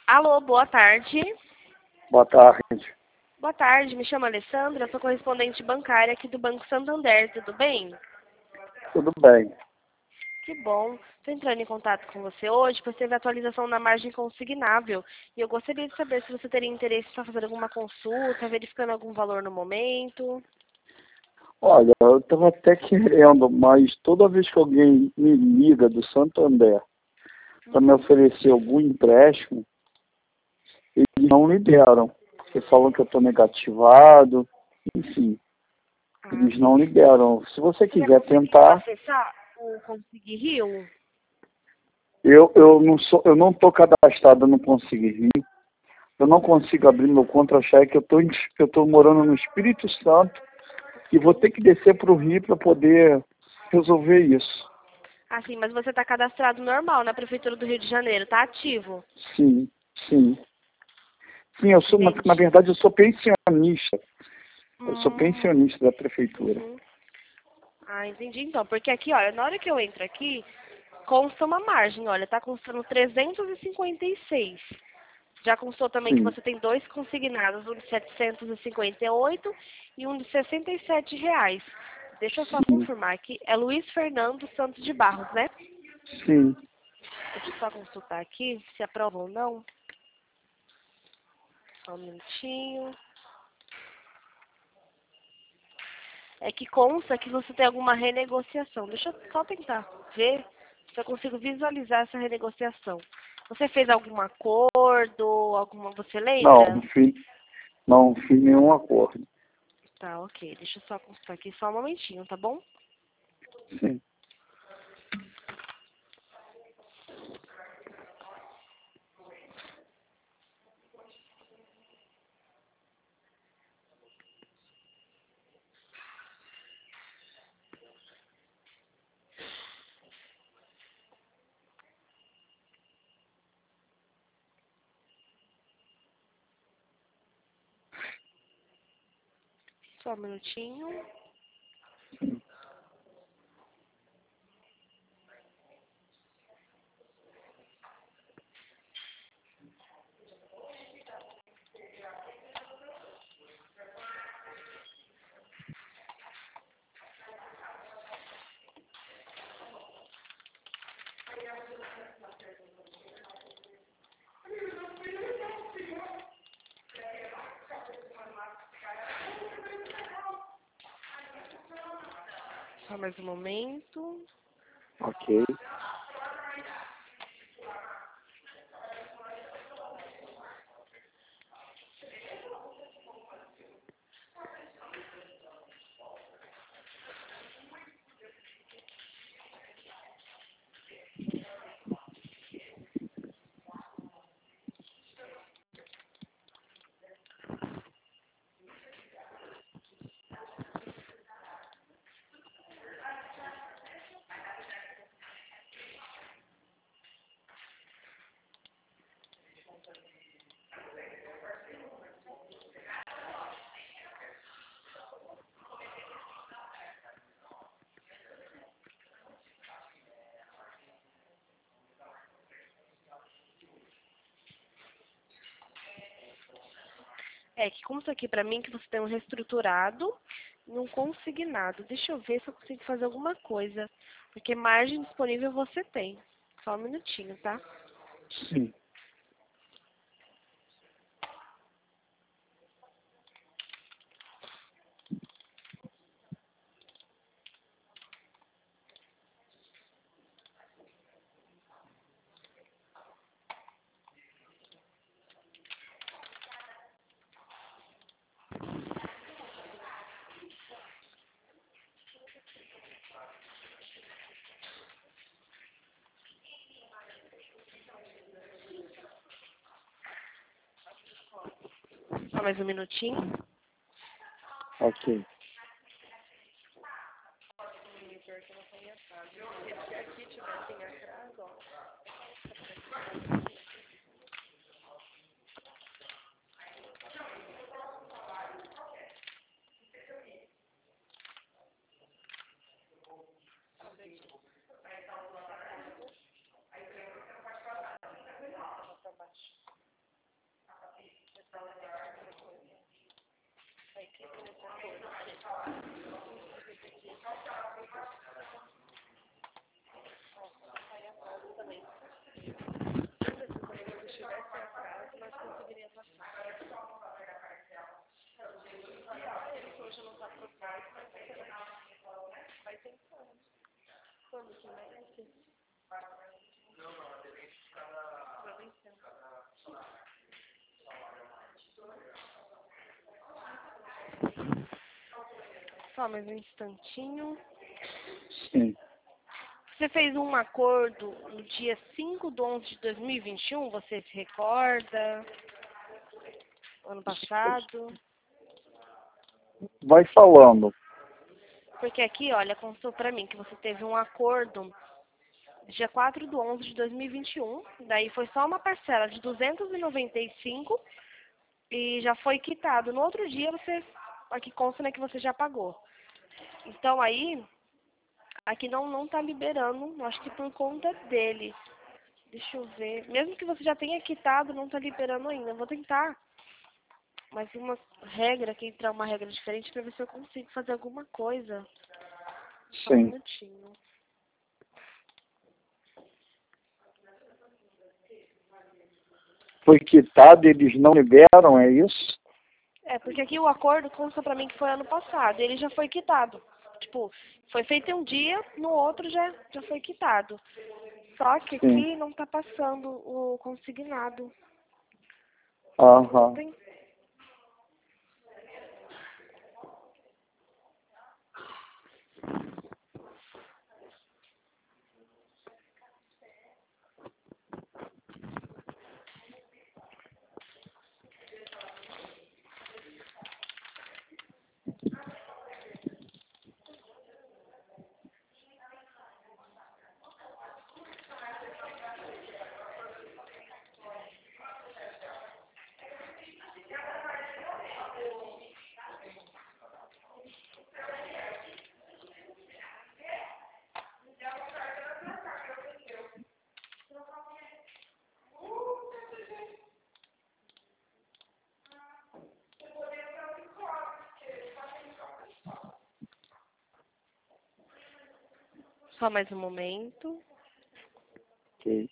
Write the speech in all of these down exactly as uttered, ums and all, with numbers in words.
Alô, boa tarde. Boa tarde. Boa tarde, me chamo Alessandra, sou correspondente bancária aqui do Banco Santander, tudo bem? Tudo bem. Que bom. Estou entrando em contato com você hoje, pois teve atualização na margem consignável. E eu gostaria de saber se você teria interesse em fazer alguma consulta, verificando algum valor no momento. Olha, eu estava até querendo, mas toda vez que alguém me liga do Santander para me oferecer algum empréstimo, eles não liberam. Porque falam que eu estou negativado, enfim, Ah, eles sim. não liberam. Se você Você já quiser conseguiu tentar, acessar o Conseguir Rio? eu, eu não sou, eu não estou cadastrado no Conseguir Rio. Eu não consigo abrir meu contra-cheque, eu tô, em- eu estou morando no Espírito Santo e vou ter que descer para o Rio para poder resolver isso. Ah, sim, mas você está cadastrado normal na Prefeitura do Rio de Janeiro, está ativo? Sim, sim. Sim, eu sou, na, na Entendi. verdade, eu sou pensionista. Eu sou Hum, pensionista da prefeitura. uhum. Ah, entendi então. Porque aqui, olha, na hora que eu entro aqui, consta uma margem, olha, tá constando trezentos e cinquenta e seis. Já constou também que Sim. você tem dois consignados, um de setecentos e cinquenta e oito e um de sessenta e sete reais. Deixa eu só Sim, confirmar aqui. É Luiz Fernando Santos de Barros, né? sim. Deixa eu só consultar aqui se aprova ou não. Só um minutinho. É que consta que você tem alguma renegociação. Deixa eu só tentar ver se eu consigo visualizar essa renegociação. Você fez algum acordo, alguma, você Não, lembra? não fiz, não fiz nenhum acordo. Tá, ok. Deixa eu só consultar aqui só um momentinho, tá bom? Sim. Só um minutinho. Só mais um momento. Ok. É que consta aqui pra mim que você tem um reestruturado e um consignado. Deixa eu ver se eu consigo fazer alguma coisa. Porque margem disponível você tem. Só um minutinho, tá? Sim. Só mais um minutinho. Ok. Só mais um instantinho. Sim. Você fez um acordo no dia cinco de onze de dois mil e vinte e um, você se recorda? Ano passado? Vai falando. Porque aqui, olha, constou pra mim que você teve um acordo dia quatro de onze de dois mil e vinte e um, daí foi só uma parcela de duzentos e noventa e cinco e já foi quitado. No outro dia, você, aqui consta, né, que você já pagou. Então aí, aqui não, não tá liberando, acho que por conta dele. Deixa eu ver. Mesmo que você já tenha quitado, não tá liberando ainda. Vou tentar mais uma regra, aqui entrar uma regra diferente pra ver se eu consigo fazer alguma coisa. Só um Sim. minutinho. Foi quitado, eles não liberam, é isso? É, porque aqui o acordo consta pra mim que foi ano passado. Ele já foi quitado. Tipo, foi feito em um dia, no outro já, já foi quitado. Só que Sim. aqui não tá passando o consignado. Aham. Tem- Só mais um momento. Ok.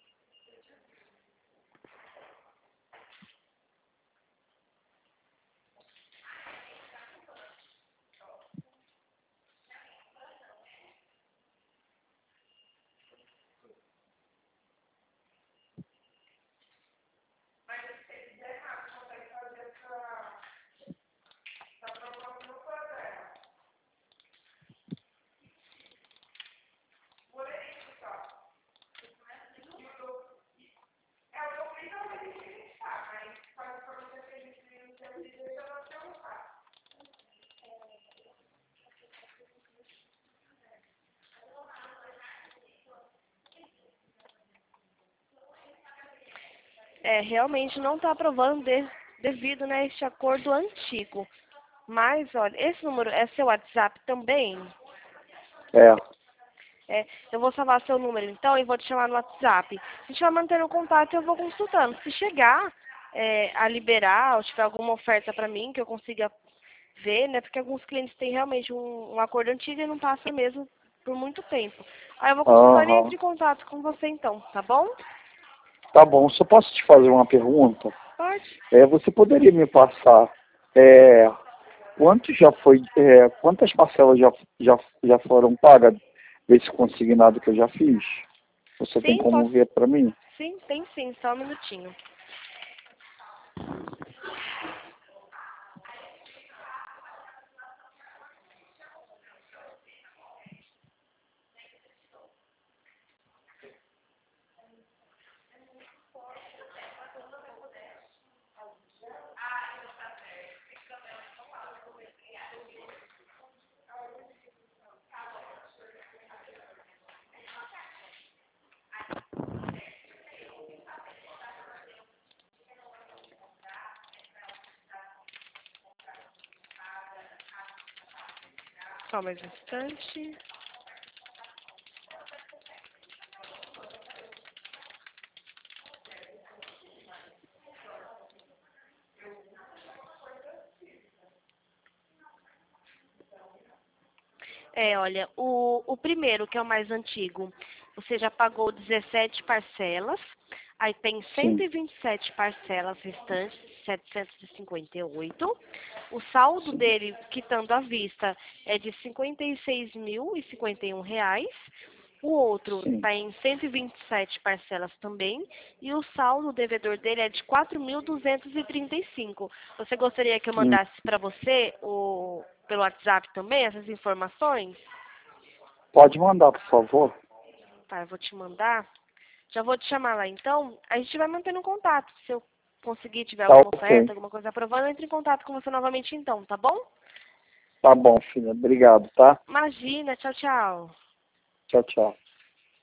É, realmente não está aprovando de- devido, né, a este acordo antigo. Mas, olha, esse número é seu WhatsApp também? É. É, eu vou salvar seu número então e vou te chamar no WhatsApp. Se a gente vai mantendo o contato, eu vou consultando. Se chegar é, a liberar ou tiver alguma oferta para mim que eu consiga ver, né? Porque alguns clientes têm realmente um, um acordo antigo e não passa mesmo por muito tempo. Aí eu vou consultando e Aham. entro em contato com você então, tá bom? Tá bom. Só posso te fazer uma pergunta? Pode. É, você poderia me passar é, quanto já foi, é, quantas parcelas já, já, já foram pagas desse consignado que eu já fiz? Você tem Sim, como posso. ver para mim? Sim, tem sim, só um minutinho. Só mais um instante. É, olha, o, o primeiro, que é o mais antigo, você já pagou dezessete parcelas, aí tem cento Sim. e vinte e sete parcelas restantes, setecentos e cinquenta e oito. O saldo Sim. dele, quitando à vista, é de cinquenta e seis mil e cinquenta e um reais. O outro Sim. está em cento e vinte e sete parcelas também, e o saldo devedor dele é de quatro mil duzentos e trinta e cinco. Você gostaria que eu Hum. mandasse para você o pelo WhatsApp também, essas informações? Pode mandar, por favor. Tá, eu vou te mandar. Já vou te chamar lá, então. A gente vai mantendo contato. Se eu conseguir, tiver Tá alguma ok. oferta, alguma coisa aprovando, eu entro em contato com você novamente, então, tá bom? Tá bom, filha. Obrigado, tá? Imagina, tchau, tchau. Tchau, tchau.